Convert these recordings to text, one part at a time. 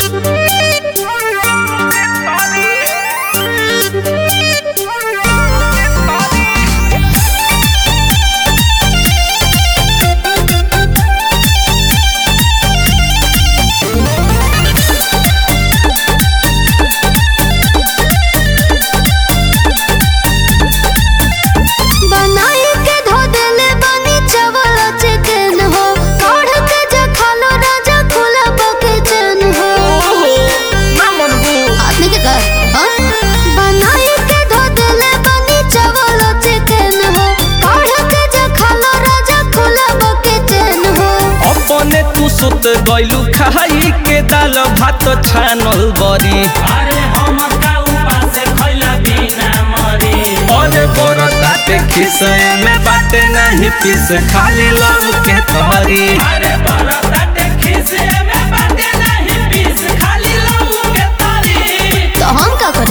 सुत गइलू खाई के दाल भात छानल बरी। अरे हम का उपास खइला बिना मरी। अरे बरता के खिसे में बाटे नहीं पीस खाली लव के तहरी। अरे बरता के खिसे में बाटे नहीं पीस खाली लव के तहरी। तो हम का करी?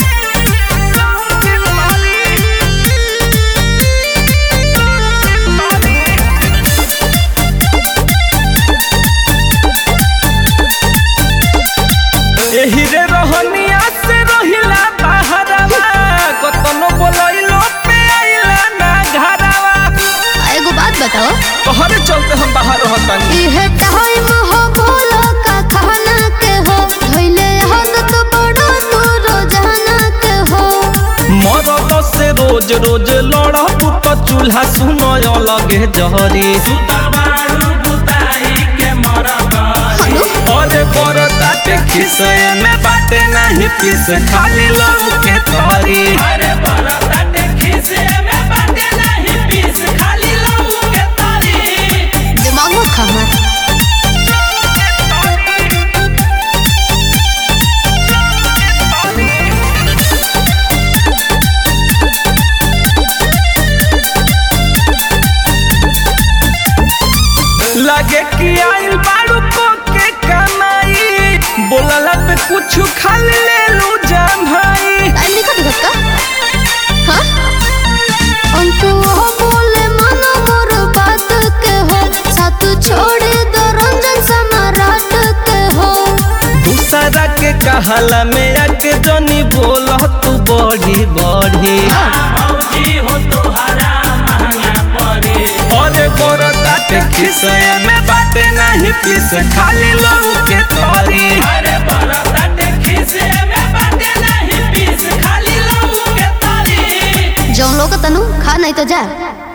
एही रे रहनिया से रहिला बाहरवा कतनो बोलइलो पे आइला ना घरवा। एगो बात बताओ, तोहरे चलते हम बाहर रहतनी। इहे टाइम हो बोलो का खाना के हो धइले हाथ तो बड़ो तू रोजाना के हो। मरद से रोज रोज लड़ब तो चूल्हा सुनो लगे जहरी। सुतबारू बुताई के मरब। अरे बरता के खिसे में बाटे नहीं पीस खाली लव के तहरी। अरे बरता के खिसे में बाटे नहीं पीस खाली लव के तहरी। दिमाग मत खा मत। लगे कि आइल बारू को के कमाई बोलला पे कुछ खा ले लू जान भाई। टाइम लिखा दिखत का? हाँ? अंतु वो बोले मानो मोर बात के हो साथ छोड़े दो रंजन समाराट के हो। दूसरा के कहला में आके जनी बोल तू बढ़ी बढ़ी। भौजी हो तोहरा महंगा पड़ी। अरे बरता के खिसे में बाटे नहीं पीस खाली लव के तहरी। अरे बरता के खिसे में बाटे नहीं पीस खाली लव के तहरी। जौन लोग तनु खा नहीं तो जा।